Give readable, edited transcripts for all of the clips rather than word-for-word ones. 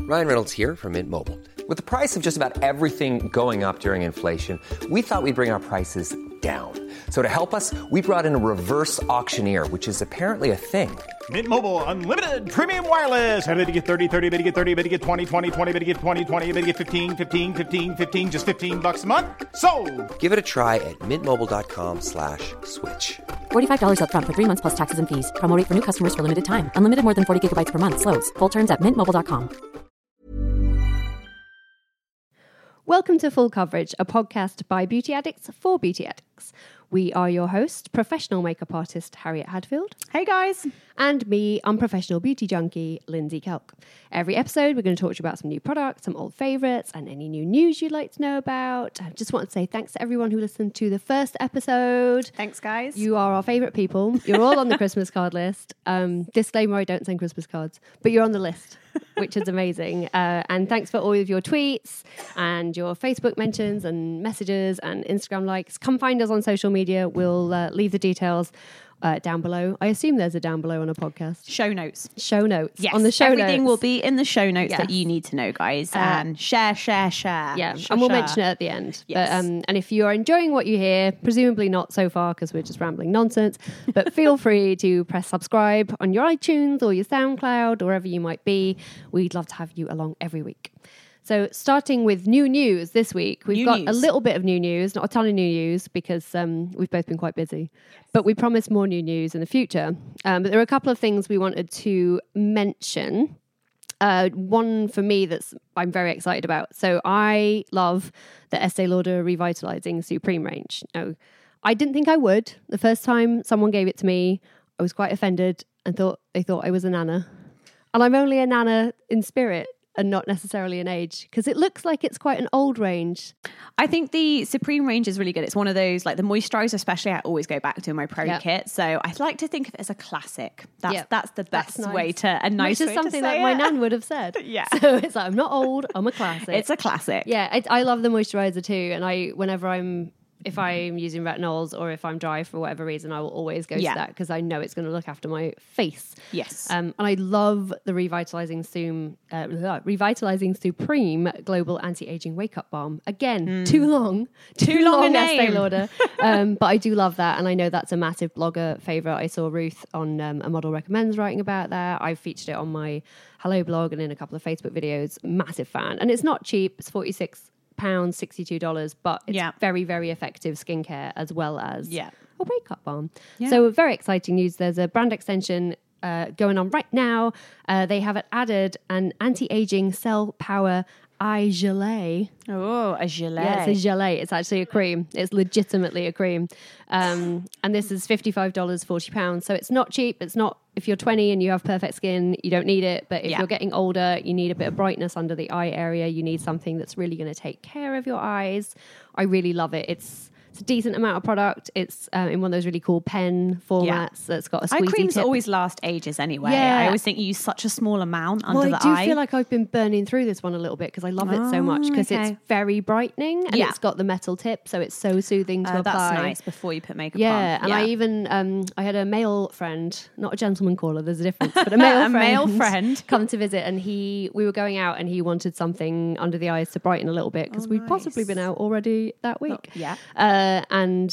Ryan Reynolds here from Mint Mobile. With the price of just about everything going up during inflation, we thought we'd bring our prices down. So to help us, we brought in a reverse auctioneer, which is apparently a thing. Mint Mobile Unlimited Premium Wireless. How to get 30, 30, bit to get 30, bit to get 20, 20, 20, bit to get 20, 20, bit to get 15, 15, 15, 15, just $15 a month? Sold! Give it a try at mintmobile.com/switch. $45 up front for 3 months plus taxes and fees. Promo rate for new customers for limited time. Unlimited more than 40 gigabytes per month. Slows full terms at mintmobile.com. Welcome to Full Coverage, a podcast by beauty addicts for beauty addicts. We are your host, professional makeup artist Harriet Hadfield. Hey guys. And me, unprofessional beauty junkie, Lindsay Kelk. Every episode, we're going to talk to you about some new products, some old favourites, and any new news you'd like to know about. I just want to say thanks to everyone who listened to the first episode. Thanks, guys. You are our favourite people. You're all on the Christmas card list. Disclaimer, I don't send Christmas cards, but you're on the list, which is amazing. And thanks for all of your tweets and your Facebook mentions and messages and Instagram likes. Come find us on social media. We'll leave the details down below. I assume there's a down below on a podcast. Show notes. Show notes. Yes. On the show Everything notes. will be in the show notes Yes. that you need to know, guys. And share. Yeah, Share, and we'll share. mention it at the end. Yes. But, and if you are enjoying what you hear, presumably not so far because we're just rambling nonsense, but feel free to press subscribe on your iTunes or your SoundCloud, or wherever you might be. We'd love to have you along every week. So starting with new news this week, we've got a little bit of new news, not a ton of new news because we've both been quite busy, but we promise more new news in the future. But there are a couple of things we wanted to mention. One for me I'm very excited about. So I love the Estee Lauder Revitalizing Supreme range. Now, I didn't think I would. The first time someone gave it to me, I was quite offended and they thought I was a nana. And I'm only a nana in spirit and not necessarily in age, because it looks like it's quite an old range. I think the Supreme range is really good. It's one of those, like the moisturizer especially, I always go back to in my pro kit. So I like to think of it as a classic. That's the best way to, a nice Which way is something to say that my it. nan would have said. Yeah. So it's like, I'm not old, I'm a classic. It's a classic. Yeah, I love the moisturizer too. And if I'm using retinols or if I'm dry for whatever reason, I will always go to that because I know it's going to look after my face. Yes. And I love the Revitalizing Supreme Global Anti-Aging Wake Up Balm. Again, too long a Estee name. Lauder. But I do love that. And I know that's a massive blogger favorite. I saw Ruth on A Model Recommends writing about that. I've featured it on my Hello blog and in a couple of Facebook videos. Massive fan. And it's not cheap. It's £46, $62, but it's very, very effective skincare as well as a wake-up balm. Yeah. So very exciting news. There's a brand extension going on right now. They have added an anti-aging cell power eye gelée. Oh, a gelée. Yeah, it's a gelée. It's actually a cream. It's legitimately a cream. And this is $55, £40. So it's not cheap. It's not, if you're 20 and you have perfect skin, you don't need it. But if you're getting older, you need a bit of brightness under the eye area. You need something that's really going to take care of your eyes. I really love it. It's a decent amount of product. It's in one of those really cool pen formats that's got a squeezy Eye creams tip. always last ages anyway. Yeah. I always think you use such a small amount under the I do eye. feel like I've been burning through this one a little bit because I love it so much because it's very brightening and it's got the metal tip, so it's so soothing to apply. That's nice before you put makeup on. And I even I had a male friend, not a gentleman caller, there's a difference, but a male male friend come to visit, and we were going out and he wanted something under the eyes to brighten a little bit because we'd possibly been out already that week. And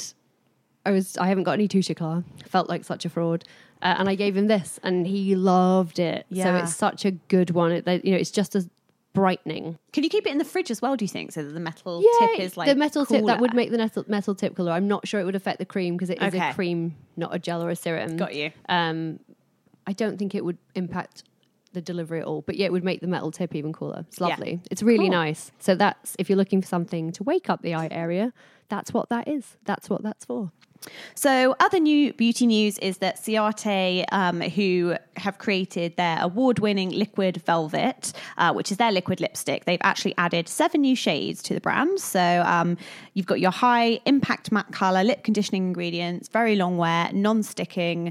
I haven't got any touche éclat. Felt like such a fraud. And I gave him this and he loved it. Yeah. So it's such a good one. It's just as brightening. Can you keep it in the fridge as well, do you think? So that the metal tip is like the metal tip, that cooler? would make the metal tip cooler. I'm not sure it would affect the cream because it is a cream, not a gel or a serum. Got you. I don't think it would impact the delivery at all, but yeah, it would make the metal tip even cooler. It's lovely. It's really nice. So that's, if you're looking for something to wake up the eye area, that's what that is. That's what that's for. So other new beauty news is that Ciate, who have created their award-winning Liquid Velvet, which is their liquid lipstick, they've actually added 7 new shades to the brand. So you've got your high impact matte colour, lip conditioning ingredients, very long wear, non-sticky,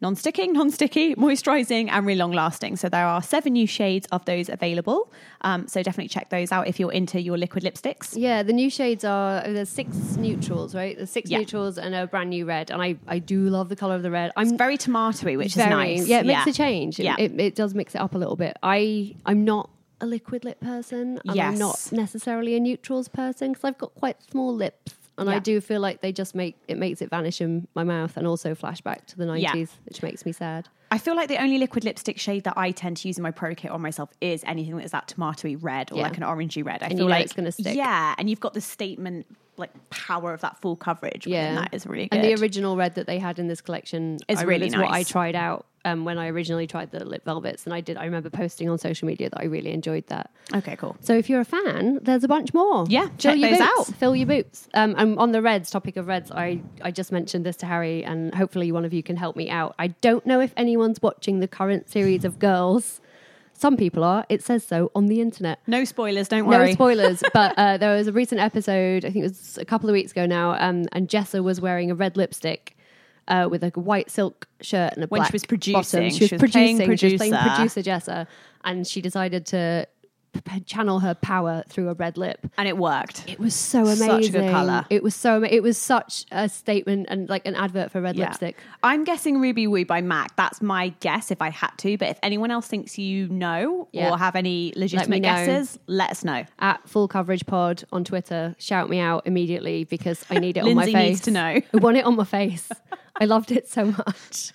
moisturising and really long lasting. So there are 7 new shades of those available. So definitely check those out if you're into your liquid lipsticks. Yeah, the new shades there's 6 neutrals, right? There's 6 neutrals and a brand new red. And I do love the colour of the red. It's very tomatoey, which is nice. Yeah, it makes a change. Yeah. It does mix it up a little bit. I'm not a liquid lip person and Yes. I'm not necessarily a neutrals person because I've got quite small lips. And I do feel like it makes it vanish in my mouth and also flashback to the 90s, which makes me sad. I feel like the only liquid lipstick shade that I tend to use in my Pro Kit on myself is anything that is that tomatoey red or like an orangey red. I feel like it's going to stick. Yeah, and you've got the statement like power of that full coverage. Yeah, that is really good. And the original red that they had in this collection is really nice. What I tried out when I originally tried the lip velvets, and I remember posting on social media that I really enjoyed that. Okay, cool. So if you're a fan, there's a bunch more. Yeah, check those out. Fill your boots. And on the reds, topic of reds, I just mentioned this to Harry, and hopefully one of you can help me out. I don't know if anyone's watching the current series of Girls. Some people are. It says so on the internet. No spoilers, don't worry. No spoilers. But there was a recent episode, I think it was a couple of weeks ago now, and Jessa was wearing a red lipstick with like a white silk shirt and a black When she was producing. bottom. She was playing producing. She was playing producer. producer Jessa, and she decided to channel her power through a red lip. And it worked. It was so amazing. Such a good colour. It was such a statement and like an advert for red lipstick. I'm guessing Ruby Woo by MAC. That's my guess if I had to. But if anyone else thinks you know or have any legitimate guesses, let us know. At Full Coverage Pod on Twitter, shout me out immediately because I need it on my Lindsay face. needs to know. I want it on my face. I loved it so much.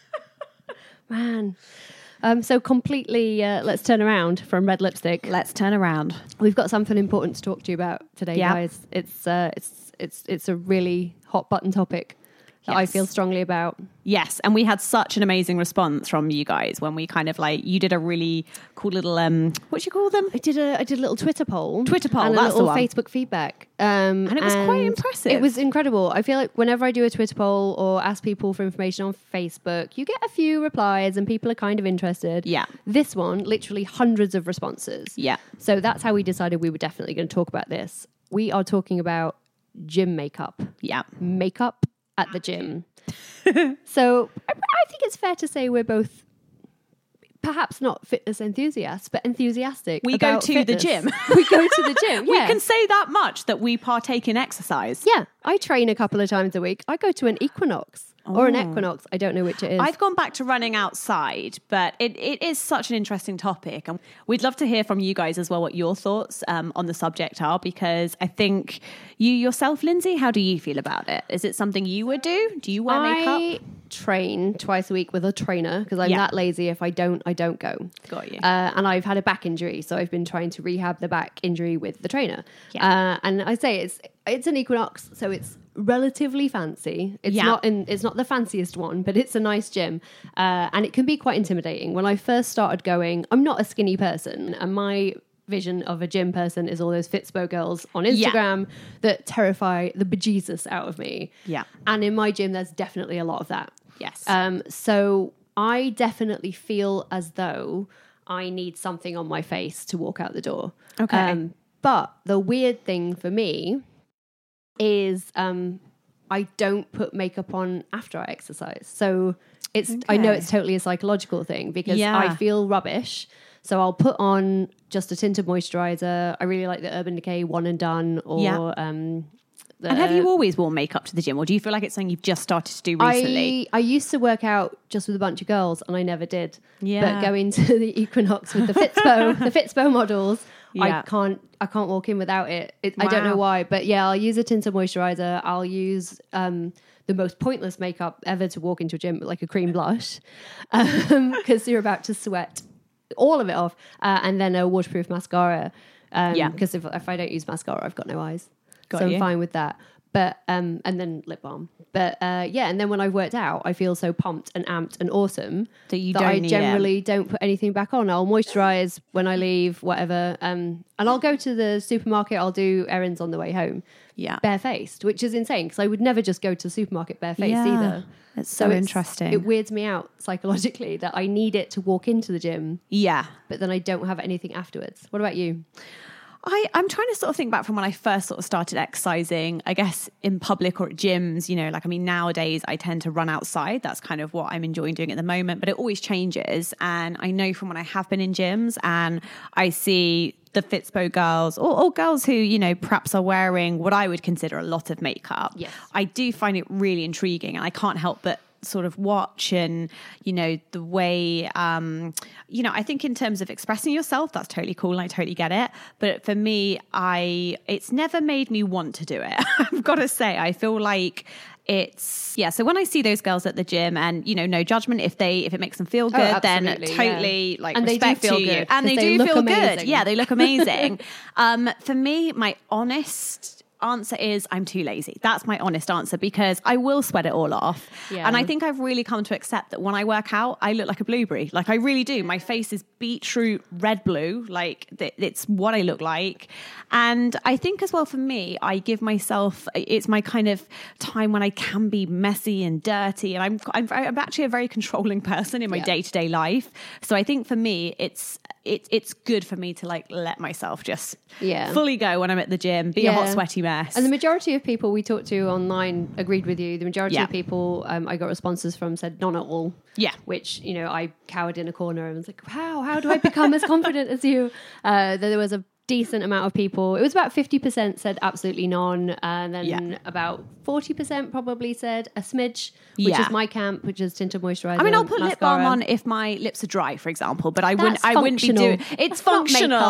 Man. So completely, let's turn around from red lipstick. Let's turn around. We've got something important to talk to you about today, guys. It's a really hot button topic that I feel strongly about. Yes, and we had such an amazing response from you guys when we kind of like, you did a really cool little, what do you call them? I did a little Twitter poll. And that's a little the one. Facebook feedback. And it was quite impressive. It was incredible. I feel like whenever I do a Twitter poll or ask people for information on Facebook, you get a few replies and people are kind of interested. Yeah. This one, literally hundreds of responses. Yeah. So that's how we decided we were definitely going to talk about this. We are talking about gym makeup. Yeah. Makeup at the gym. So I think it's fair to say we're both perhaps not fitness enthusiasts, but enthusiastic. We go about to fitness. the gym. We go to the gym. We Yeah. can say that much that we partake in exercise. Yeah, I train a couple of times a week. I go to an Equinox or an Equinox. I don't know which it is. I've gone back to running outside, but it is such an interesting topic. And we'd love to hear from you guys as well what your thoughts on the subject are, because I think you yourself, Lindsay, how do you feel about it? Is it something you would do? Do you wear makeup? I train twice a week with a trainer because I'm that lazy. If I don't go. Got you. And I've had a back injury, so I've been trying to rehab the back injury with the trainer. Yeah. And I say it's an Equinox, so it's relatively fancy. It's not the fanciest one, but it's a nice gym, and it can be quite intimidating. When I first started going, I'm not a skinny person, and my vision of a gym person is all those Fitspo girls on Instagram that terrify the bejesus out of me. Yeah. And in my gym, there's definitely a lot of that. Yes. So I definitely feel as though I need something on my face to walk out the door. Okay. But the weird thing for me is I don't put makeup on after I exercise. So I know it's totally a psychological thing because I feel rubbish. So I'll put on just a tinted moisturizer. I really like the Urban Decay One and Done or and have you always worn makeup to the gym, or do you feel like it's something you've just started to do recently? I used to work out just with a bunch of girls, and I never did. Yeah. But going to the Equinox with the Fitspo models, Yeah. I can't walk in without it. I don't know why, but yeah, I'll use a tinted moisturizer. I'll use the most pointless makeup ever to walk into a gym, like a cream blush, because you're about to sweat all of it off, and then a waterproof mascara. Because if I don't use mascara, I've got no eyes. I'm fine with that. But and then lip balm. But and then when I've worked out, I feel so pumped and amped and awesome that I generally don't put anything back on. I'll moisturize when I leave, whatever. And I'll go to the supermarket. I'll do errands on the way home. Yeah, barefaced, which is insane because I would never just go to the supermarket barefaced either. It's so interesting. It weirds me out psychologically that I need it to walk into the gym. Yeah, but then I don't have anything afterwards. What about you? I'm trying to sort of think back from when I first sort of started exercising, I guess in public or at gyms, nowadays I tend to run outside. That's kind of what I'm enjoying doing at the moment, but it always changes. And I know from when I have been in gyms and I see the Fitspo girls or girls who, perhaps are wearing what I would consider a lot of makeup. Yes. I do find it really intriguing, and I can't help but sort of watch and, you know, the way, you know, I think in terms of expressing yourself, that's totally cool and I totally get it. But for me, it's never made me want to do it. I've got to say, I feel like so when I see those girls at the gym, and, you know, no judgment, if it makes them feel good, then totally like, and respect they do feel to you. Good, and they do feel amazing. good. Yeah, they look amazing. For me, my honest answer is I'm too lazy. That's my honest answer, because I will sweat it all off. Yeah. And I think I've really come to accept that when I work out, I look like a blueberry. Like, I really do. My face is beetroot red blue. Like, it's what I look like. And I think as well, for me, I give myself, it's my kind of time when I can be messy and dirty. And I'm actually a very controlling person in my day-to-day life. So I think for me, it's good for me to like let myself just fully go when I'm at the gym, be a hot, sweaty mess. And the majority of people we talked to online agreed with you. The majority of people I got responses from said none at all. Yeah. Which, you know, I cowered in a corner and was like, how do I become as confident as you? There was a decent amount of people. It was about 50% said absolutely none. And then about 40% probably said a smidge, which is my camp, which is tinted moisturizer. I mean, I'll put lip balm on if my lips are dry, for example, but I wouldn't be doing it's functional.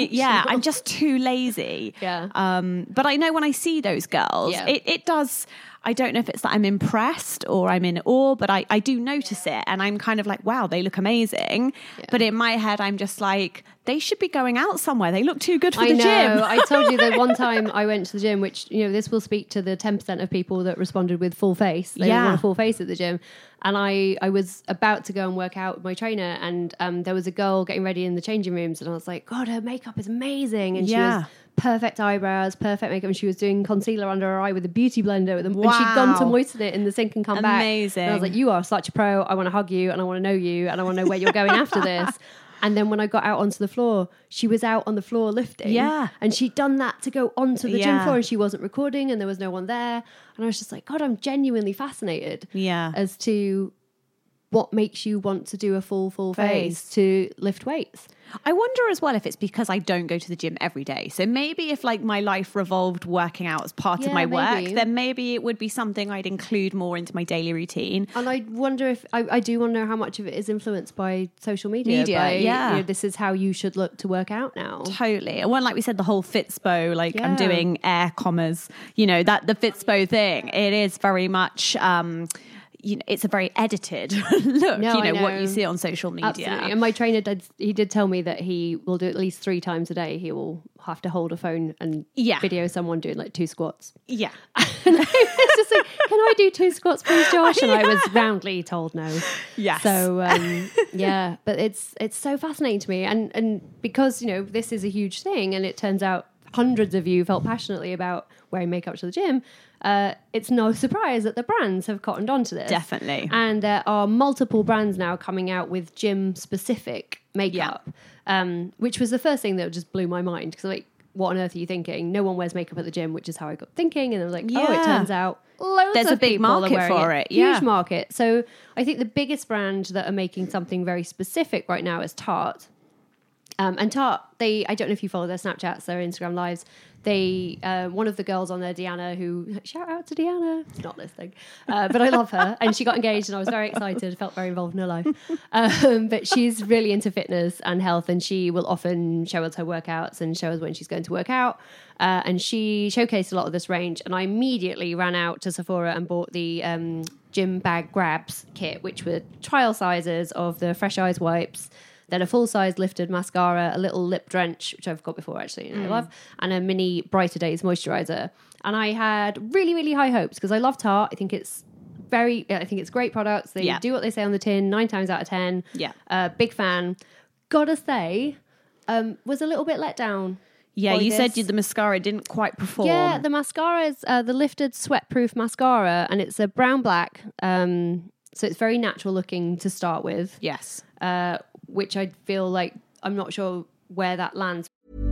I'm just too lazy. Yeah. But I know when I see those girls, it does. I don't know if it's that I'm impressed or I'm in awe, but I do notice it. And I'm kind of like, wow, they look amazing. Yeah. But in my head, I'm just like, they should be going out somewhere. They look too good for the gym. I told you that one time I went to the gym, which, you know, this will speak to the 10% of people that responded with full face. They want a full face at the gym. And I was about to go and work out with my trainer, and there was a girl getting ready in the changing rooms, and I was like, God, her makeup is amazing. And she was perfect eyebrows, perfect makeup, and she was doing concealer under her eye with a beauty blender with them. Wow. And she'd gone to moisten it in the sink and come back. Amazing. And I was like, you are such a pro. I want to hug you and I want to know you and I want to know where you're going after this. And then when I got out onto the floor, she was out on the floor lifting. Yeah. And she'd done that to go onto the gym floor, and she wasn't recording and there was no one there. And I was just like, God, I'm genuinely fascinated as to what makes you want to do a full face to lift weights. I wonder as well if it's because I don't go to the gym every day. So maybe if like my life revolved working out as part of my work, then maybe it would be something I'd include more into my daily routine. And I wonder if, I do wonder how much of it is influenced by social media. You know, this is how you should look to work out now. Totally. And when, like we said, the whole Fitspo, like I'm doing air commas, you know, that the Fitspo thing, it is very much... you know, it's a very edited look, what you see on social media. Absolutely. And my trainer did tell me that he will do at least 3 times a day. He will have to hold a phone and video someone doing like 2 squats. Yeah. And I was just like, can I do 2 squats, please, Josh? And I was roundly told no. Yes. So, but it's so fascinating to me. And because, you know, this is a huge thing, and it turns out hundreds of you felt passionately about wearing makeup to the gym, it's no surprise that the brands have cottoned onto this. Definitely. And there are multiple brands now coming out with gym-specific makeup, which was the first thing that just blew my mind. Because, like, what on earth are you thinking? No one wears makeup at the gym, which is how I got thinking. And I was like, it turns out there's a big market for it. Huge market. So I think the biggest brand that are making something very specific right now is Tarte. And Tarte, I don't know if you follow their Snapchats, their Instagram lives. They, one of the girls on there, Deanna, who, shout out to Deanna, it's not listening, but I love her. And she got engaged and I was very excited, felt very involved in her life. But she's really into fitness and health, and she will often show us her workouts and show us when she's going to work out. And she showcased a lot of this range. And I immediately ran out to Sephora and bought the Gym Bag Grabs kit, which were trial sizes of the Fresh Eyes wipes, then a full-size lifted mascara, a little lip drench, which I've got before actually, and I love, and a mini Brighter Days moisturizer. And I had really, really high hopes because I love Tarte. I think it's great products. They do what they say on the tin 9 times out of 10. Yeah. Big fan. Gotta say, was a little bit let down. Yeah, you said the mascara didn't quite perform. Yeah, the mascara is the lifted sweat-proof mascara, and it's a brown-black, so it's very natural looking to start with. Yes. Which I feel like I'm not sure where that lands.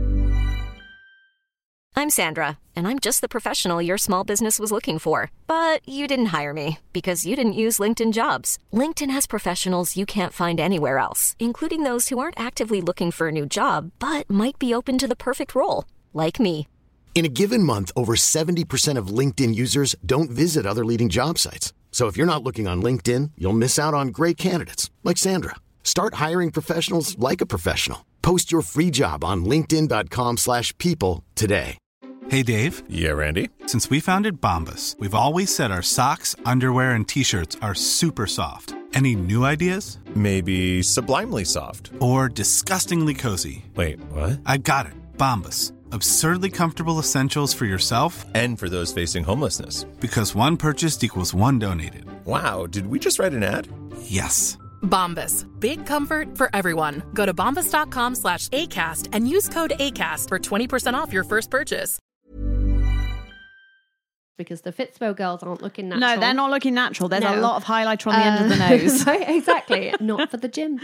I'm Sandra, and I'm just the professional your small business was looking for. But you didn't hire me because you didn't use LinkedIn Jobs. LinkedIn has professionals you can't find anywhere else, including those who aren't actively looking for a new job, but might be open to the perfect role, like me. In a given month, over 70% of LinkedIn users don't visit other leading job sites. So if you're not looking on LinkedIn, you'll miss out on great candidates like Sandra. Start hiring professionals like a professional. Post your free job on linkedin.com/people today. Hey, Dave. Yeah, Randy. Since we founded Bombas, we've always said our socks, underwear, and T-shirts are super soft. Any new ideas? Maybe sublimely soft. Or disgustingly cozy. Wait, what? I got it. Bombas. Absurdly comfortable essentials for yourself and for those facing homelessness. Because one purchased equals one donated. Wow, did we just write an ad? Yes. Bombas. Big comfort for everyone. Go to bombas.com/ACAST and use code ACAST for 20% off your first purchase. Because the Fitspo girls aren't looking natural. No, they're not looking natural. There's a lot of highlighter on the end of the nose. Right, exactly. Not for the gym.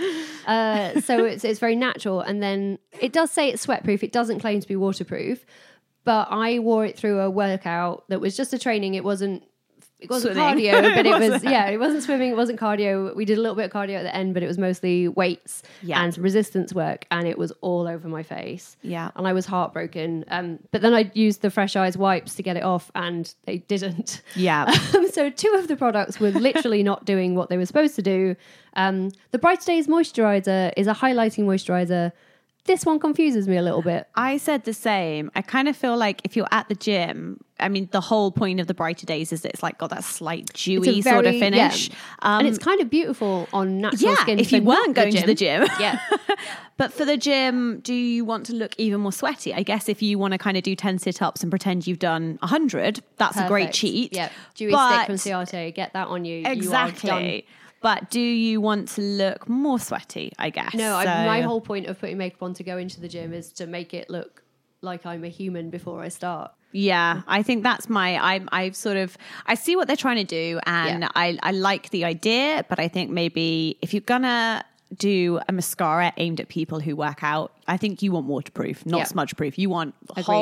So it's very natural. And then it does say it's sweatproof. It doesn't claim to be waterproof. But I wore it through a workout that was just a training. It wasn't Swimming. cardio, but it wasn't swimming, it wasn't cardio. We did a little bit of cardio at the end, but it was mostly weights and resistance work, and it was all over my face. Yeah. And I was heartbroken. But then I used the Fresh Eyes wipes to get it off, and they didn't. Yeah. So 2 of the products were literally not doing what they were supposed to do. The Brighter Days moisturizer is a highlighting moisturizer. This one confuses me a little bit. I said the same. I kind of feel like if you're at the gym, I mean, the whole point of the Brighter Days is that it's like got that slight dewy sort of finish. Yeah. And it's kind of beautiful on natural skin. If you weren't going to the gym. Yeah. But for the gym, do you want to look even more sweaty? I guess if you want to kind of do 10 sit-ups and pretend you've done 100, that's a great cheat. Yeah. Dewy stick from Ciate, get that on you. Exactly. You are done. But do you want to look more sweaty, I guess? No, my whole point of putting makeup on to go into the gym is to make it look like I'm a human before I start. Yeah, I think that's I see what they're trying to do, and I like the idea, but I think maybe if you're gonna do a mascara aimed at people who work out, I think you want waterproof, not smudge proof. You want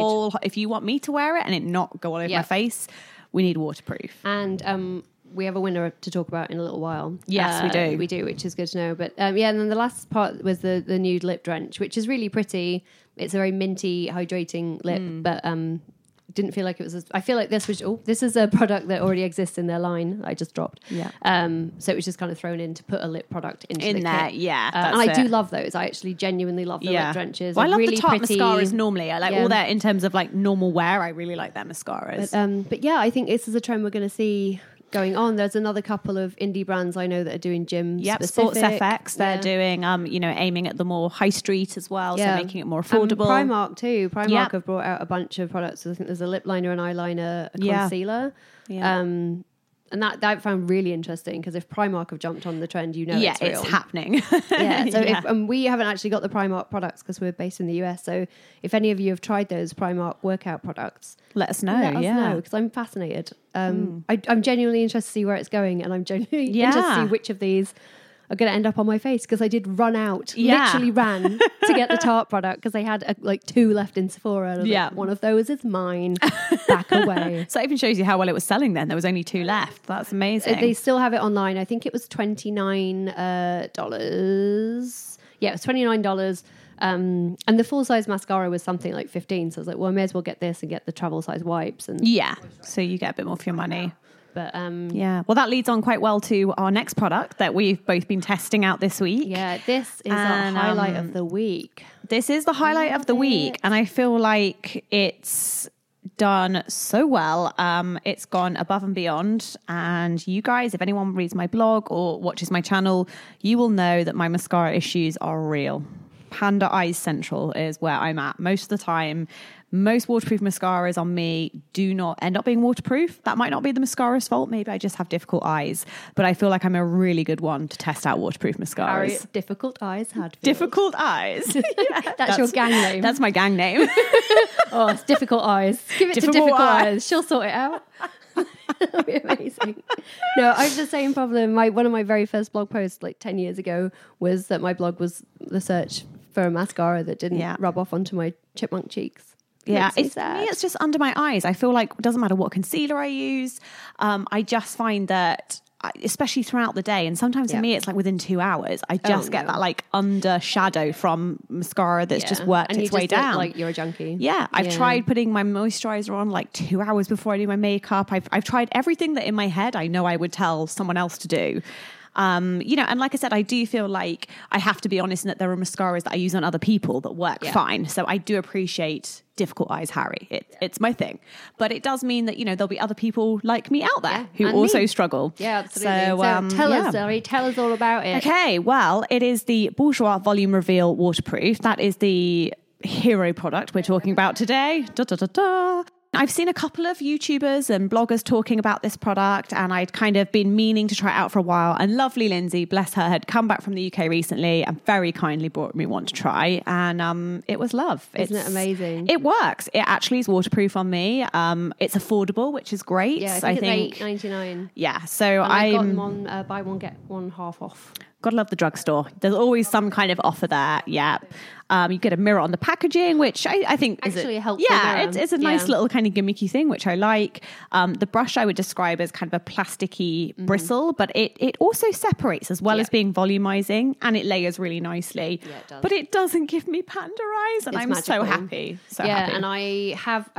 if you want me to wear it and it not go all over my face, we need waterproof. And we have a winner to talk about in a little while. Yes, we do. We do, which is good to know. But and then the last part was the nude lip drench, which is really pretty. It's a very minty, hydrating lip, but didn't feel like it was. I feel like this is a product that already exists in their line. I just dropped. Yeah. So it was just kind of thrown in to put a lip product into the there. kit. Yeah, and I do love those. I actually genuinely love the lip drenches. Well, I love really the top pretty mascaras normally. I like all that in terms of like normal wear. I really like their mascaras. But yeah, I think this is a trend we're going to see going on. There's another couple of indie brands I know that are doing gym specific. Sports FX, they're doing aiming at the more high street as well, so making it more affordable. And Primark too. Primark have brought out a bunch of products. I think there's a lip liner, an eyeliner, a concealer. And that I found really interesting, because if Primark have jumped on the trend, it's real. It's happening. So we haven't actually got the Primark products because we're based in the US. So if any of you have tried those Primark workout products, let us know. Let us know, because I'm fascinated. I'm genuinely interested to see where it's going, and I'm genuinely interested to see which of these are going to end up on my face, because I did run out, literally ran to get the Tarte product because they had 2 left in Sephora. And I was like, one of those is mine. Back away. So that even shows you how well it was selling then. There was only 2 left. That's amazing. They still have it online. I think it was $29. Yeah, it was $29. And the full size mascara was something like $15. So I was like, well, I may as well get this and get the travel size wipes. And so you get a bit more for your money. But well, that leads on quite well to our next product that we've both been testing out this week. Yeah, this is our highlight of the week. This is the highlight of the week, and I feel like it's done so well. It's gone above and beyond, and you guys, if anyone reads my blog or watches my channel, you will know that my mascara issues are real. Panda Eyes Central is where I'm at most of the time. Most waterproof mascaras on me do not end up being waterproof. That might not be the mascara's fault. Maybe I just have difficult eyes. But I feel like I'm a really good one to test out waterproof mascaras. Harry, difficult eyes, Hadfield. Difficult Eyes. That's your gang name. That's my gang name. Oh, it's Difficult Eyes. Give it to Difficult Eyes. She'll sort it out. That'll be amazing. No, I have the same problem. One of my very first blog posts 10 years ago was that my blog was the search for a mascara that didn't rub off onto my chipmunk cheeks. Yeah, for me, it's just under my eyes. I feel like it doesn't matter what concealer I use. I just find that especially throughout the day. And sometimes for me, it's like within 2 hours, I just get that like under shadow from mascara that's just worked and its you way just look down. like you're a junkie. Yeah, I've tried putting my moisturizer on like 2 hours before I do my makeup. I've tried everything that in my head I know I would tell someone else to do. You know, and like I said, I do feel like I have to be honest in that there are mascaras that I use on other people that work fine. So I do appreciate Difficult Eyes Harry. It's my thing. But it does mean that, you know, there'll be other people like me out there who also struggle. Yeah, absolutely. So tell us, Zoe, tell us all about it. Okay, well, it is the Bourjois Volume Reveal Waterproof. That is the hero product we're talking about today. Da, da, da, da. I've seen a couple of YouTubers and bloggers talking about this product, and I'd kind of been meaning to try it out for a while. And lovely Lindsay, bless her, had come back from the UK recently and very kindly brought me one to try. And it was love. Isn't it amazing? It works. It actually is waterproof on me. It's affordable, which is great. Yeah, I think it's $8.99. Yeah, so I've got them on buy one, get one half off. Gotta love the drugstore. There's always some kind of offer there. Yeah. You get a mirror on the packaging, which I think actually is helpful. Yeah, it's a nice little kind of gimmicky thing, which I like. The brush I would describe as kind of a plasticky bristle, but it also separates as well as being volumizing, and it layers really nicely. Yeah, it does. But it doesn't give me panda eyes, and I'm magical. So happy. So happy. And I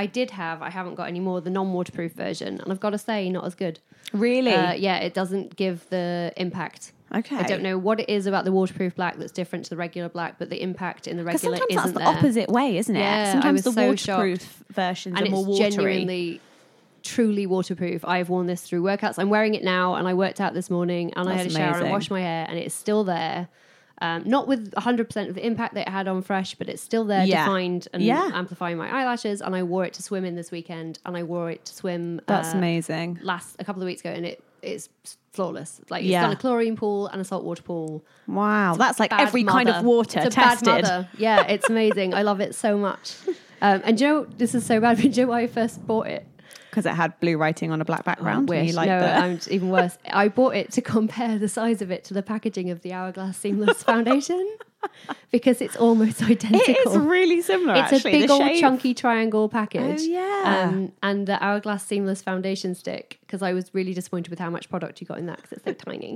haven't got any more, the non-waterproof version, and I've got to say, not as good. Really? Yeah, it doesn't give the impact. Okay. I don't know what it is about the waterproof black that's different to the regular black, but the impact in the regular isn't there. Sometimes that's the opposite way, isn't it? Yeah, sometimes the so waterproof versions are more watery. And it's genuinely, truly waterproof. I've worn this through workouts. I'm wearing it now, and I worked out this morning, and I had a shower and washed my hair, and it's still there. Not with 100% of the impact that it had on Fresh, but it's still there, defined and amplifying my eyelashes. And I wore it to swim in this weekend, and I wore it to swim. That's amazing. A couple of weeks ago, and it's flawless. Like it's got a chlorine pool and a saltwater pool. Wow, that's like every kind of water it's tested. Bad mother. Yeah, it's amazing. I love it so much. And do you know, this is so bad, but do you know why I first bought it? Because it had blue writing on a black background. No, even worse. I bought it to compare the size of it to the packaging of the Hourglass Seamless Foundation. Because it's almost identical. It is really similar, It's actually. a big old chunky triangle package. Oh, yeah. And the Hourglass Seamless Foundation stick, because I was really disappointed with how much product you got in that, because it's so tiny.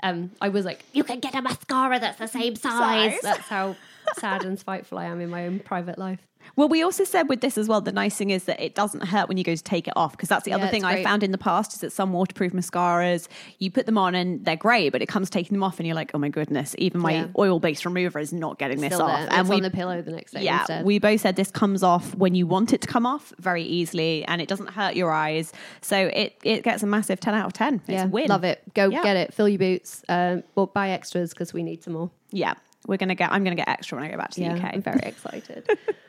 I was like, you can get a mascara that's the same size. That's how sad and spiteful I am in my own private life. Well, we also said with this as well, the nice thing is that it doesn't hurt when you go to take it off, because that's the other thing I found in the past is that some waterproof mascaras, you put them on and they're great, but it comes taking them off and you're like, oh my goodness, even my oil-based remover is not getting this off. And it's on the pillow the next day instead. We both said this comes off when you want it to come off very easily, and it doesn't hurt your eyes. So it gets a massive 10 out of 10. It's a win. Love it. Go get it. Fill your boots. Or buy extras because we need some more. Yeah. I'm going to get extra when I go back to the UK. I'm very excited.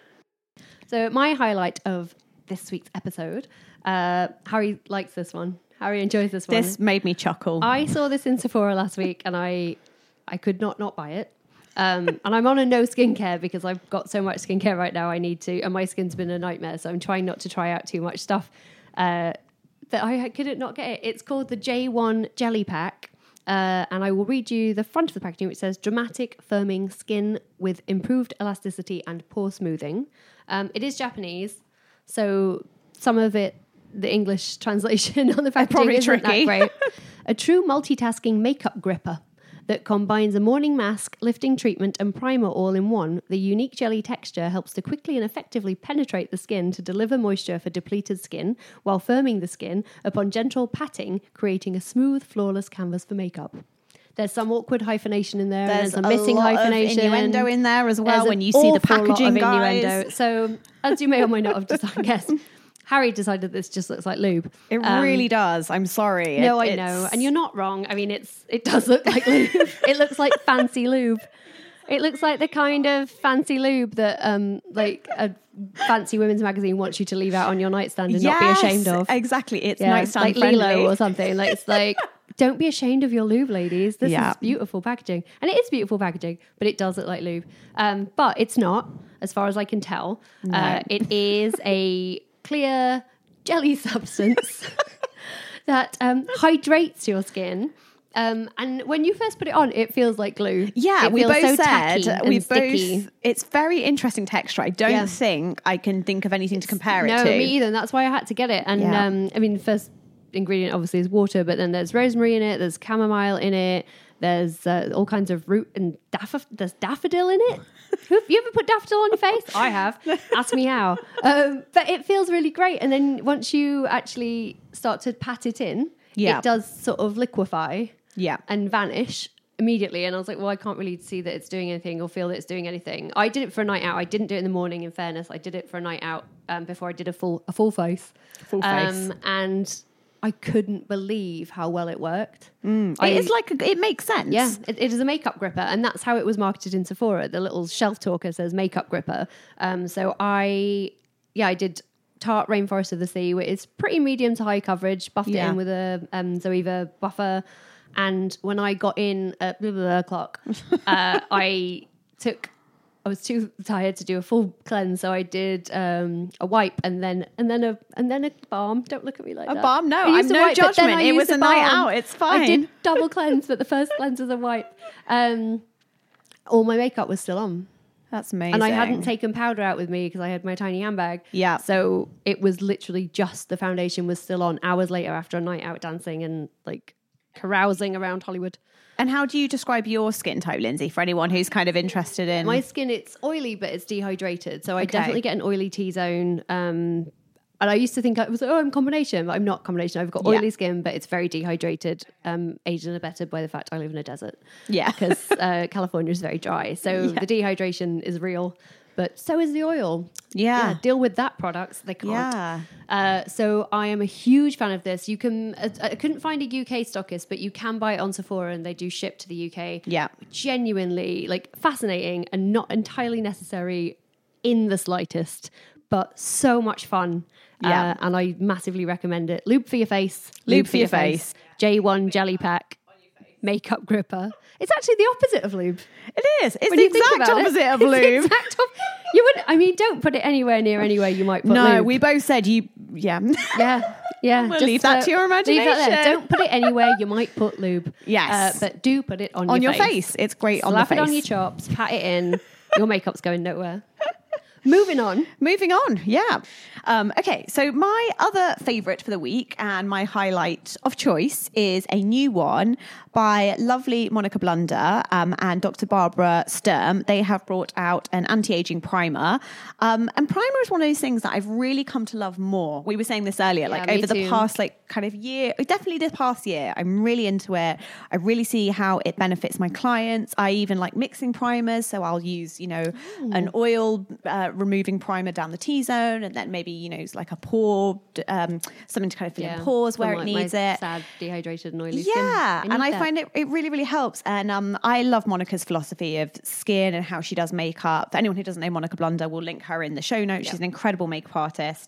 So my highlight of this week's episode, Harry likes this one. Harry enjoys this one. This made me chuckle. I saw this in Sephora last week, and I could not buy it. And I'm on a no skincare because I've got so much skincare right now I need to, and my skin's been a nightmare, so I'm trying not to try out too much stuff that I couldn't not get it. It's called the J1 Jelly Pack. And I will read you the front of the packaging, which says dramatic firming skin with improved elasticity and pore smoothing. It is Japanese, so some of it, the English translation on the packaging isn't that great. A true multitasking makeup gripper that combines a morning mask, lifting treatment, and primer all in one. The unique jelly texture helps to quickly and effectively penetrate the skin to deliver moisture for depleted skin, while firming the skin upon gentle patting, creating a smooth, flawless canvas for makeup. There's some awkward hyphenation in there. There's a missing hyphenation. Of innuendo in there as well when you see the packaging, guys. So, as you may or may not have just guessed, Harry decided this just looks like lube. It really does. I'm sorry. No, I know. And you're not wrong. I mean, it does look like lube. It looks like fancy lube. It looks like the kind of fancy lube that like a fancy women's magazine wants you to leave out on your nightstand and not be ashamed of. Exactly. It's nightstand like friendly. Lilo or something. Like it's like, don't be ashamed of your lube, ladies. This is beautiful packaging. And it is beautiful packaging, but it does look like lube. But it's not, as far as I can tell. No. It is a clear jelly substance that hydrates your skin. And when you first put it on, it feels like glue. Yeah, we both said sticky. It's very interesting texture. I don't think I can think of anything to compare it to. No, me either. And that's why I had to get it. And I mean, first, ingredient obviously is water, but then there's rosemary in it, there's chamomile in it, there's all kinds of root, and there's daffodil in it. Have you ever put daffodil on your face? I have. Ask me how. But it feels really great. And then once you actually start to pat it in, it does sort of liquefy and vanish immediately. And I was like, well, I can't really see that it's doing anything or feel that it's doing anything. I did it for a night out. I didn't do it in the morning, in fairness. I did it for a night out before I did a full face. Full face. And I couldn't believe how well it worked. It makes sense. Yeah, it is a makeup gripper, and that's how it was marketed in Sephora. The little shelf talker says makeup gripper. So I did Tarte Rainforest of the Sea, which is pretty medium to high coverage, buffed it in with a Zoeva buffer. And when I got in at o'clock, I was too tired to do a full cleanse, so I did a wipe and then a balm. Don't look at me like that. A balm? No, I'm no judgment. It was a night out. It's fine. I did double cleanse, but the first cleanse was a wipe. All my makeup was still on. That's amazing. And I hadn't taken powder out with me because I had my tiny handbag. Yeah. So it was literally just the foundation was still on hours later after a night out dancing and like carousing around Hollywood. And how do you describe your skin type, Lindsay, for anyone who's kind of interested in... My skin, it's oily, but it's dehydrated. So I definitely get an oily T-zone. And I used to think I was, I'm combination, but I'm not combination. I've got oily skin, but it's very dehydrated, aged and abetted by the fact I live in a desert. Yeah. Because California is very dry. So the dehydration is real. But so is the oil. Yeah. Deal with that products. They can't. Yeah. So I am a huge fan of this. You can, I couldn't find a UK stockist, but you can buy it on Sephora and they do ship to the UK. Yeah. Genuinely like fascinating and not entirely necessary in the slightest, but so much fun. Yeah. And I massively recommend it. Lube for your face. Lube for your face. J1 Jelly Pack. Makeup gripper. It's actually the opposite of lube. It is. It's the exact opposite of lube. You wouldn't. I mean, don't put it anywhere near anywhere you might put lube. No, we both said you. Yeah. Yeah. We'll leave that to your imagination. Leave that there. Don't put it anywhere you might put lube. Yes, but do put it on your face. It's great on the face. Slap it on your chops. Pat it in. Your makeup's going nowhere. Moving on. Yeah. Okay, so my other favourite for the week and my highlight of choice is a new one by lovely Monica Blunder and Dr. Barbara Sturm. They have brought out an anti-aging primer. And primer is one of those things that I've really come to love more. We were saying this earlier, like over the past kind of year, definitely this past year, I'm really into it. I really see how it benefits my clients. I even like mixing primers. So I'll use, an oil removing primer down the T-zone and then maybe, it's like a pore, something to kind of fill in pores where it needs it. Sad, dehydrated and oily skin. Yeah, and I find it really, really helps. And I love Monica's philosophy of skin and how she does makeup. For anyone who doesn't know Monica Blunder, we'll link her in the show notes. She's an incredible makeup artist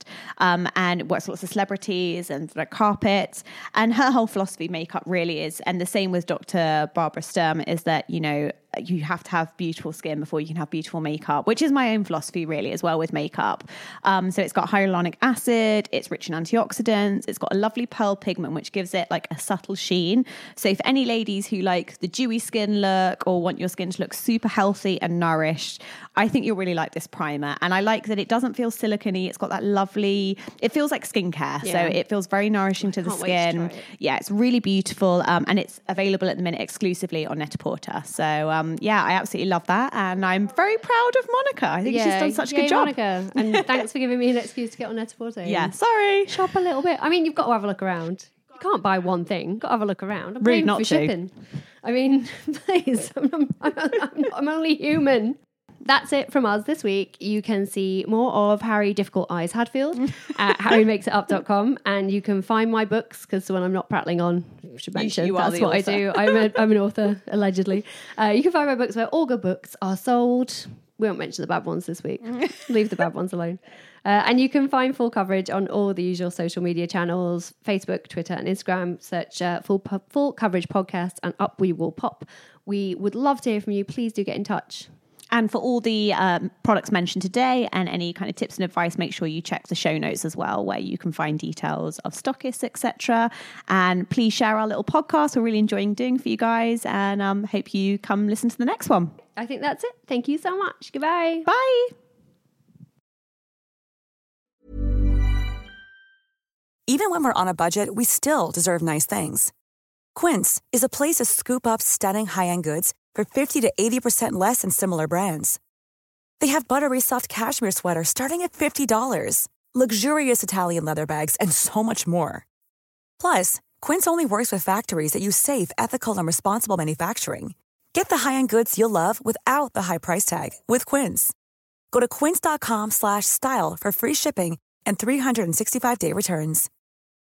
and works with lots of celebrities and like carpets. And her whole philosophy of makeup really is, and the same with Dr. Barbara Sturm, is that, you have to have beautiful skin before you can have beautiful makeup, which is my own philosophy really as well with makeup. So it's got hyaluronic acid, it's rich in antioxidants, it's got a lovely pearl pigment which gives it like a subtle sheen. So for any ladies who like the dewy skin look or want your skin to look super healthy and nourished, I think you'll really like this primer. And I like that it doesn't feel silicone-y. It's got that lovely, it feels like skincare. So it feels very nourishing to the skin. Yeah, it's really beautiful. And it's available at the minute exclusively on Net-a-Porter. So I absolutely love that. And I'm very proud of Monica. I think she's done such a good job. Monica. And thanks for giving me an excuse to get on Net-a-Porter. Yeah, sorry. Shop a little bit. I mean, you've got to have a look around. You can't buy one thing. You've got to have a look around. I'm rude not for to. Shipping. I mean, please. I'm only human. That's it from us this week. You can see more of Harry Difficult Eyes Hadfield at harrymakesitup.com, and you can find my books, because when I'm not prattling on, I should mention that's what author. I do. I'm an author, allegedly. You can find my books where all good books are sold. We won't mention the bad ones this week. Leave the bad ones alone. And you can find full coverage on all the usual social media channels, Facebook, Twitter, and Instagram. Search Full Coverage Podcast, and up we will pop. We would love to hear from you. Please do get in touch. And for all the products mentioned today and any kind of tips and advice, make sure you check the show notes as well, where you can find details of stockists, etc. And please share our little podcast. We're really enjoying doing for you guys, and hope you come listen to the next one. I think that's it. Thank you so much. Goodbye. Bye. Even when we're on a budget, we still deserve nice things. Quince is a place to scoop up stunning high-end goods for 50 to 80% less than similar brands. They have buttery soft cashmere sweaters starting at $50, luxurious Italian leather bags, and so much more. Plus, Quince only works with factories that use safe, ethical, and responsible manufacturing. Get the high-end goods you'll love without the high price tag with Quince. Go to quince.com/style for free shipping and 365-day returns.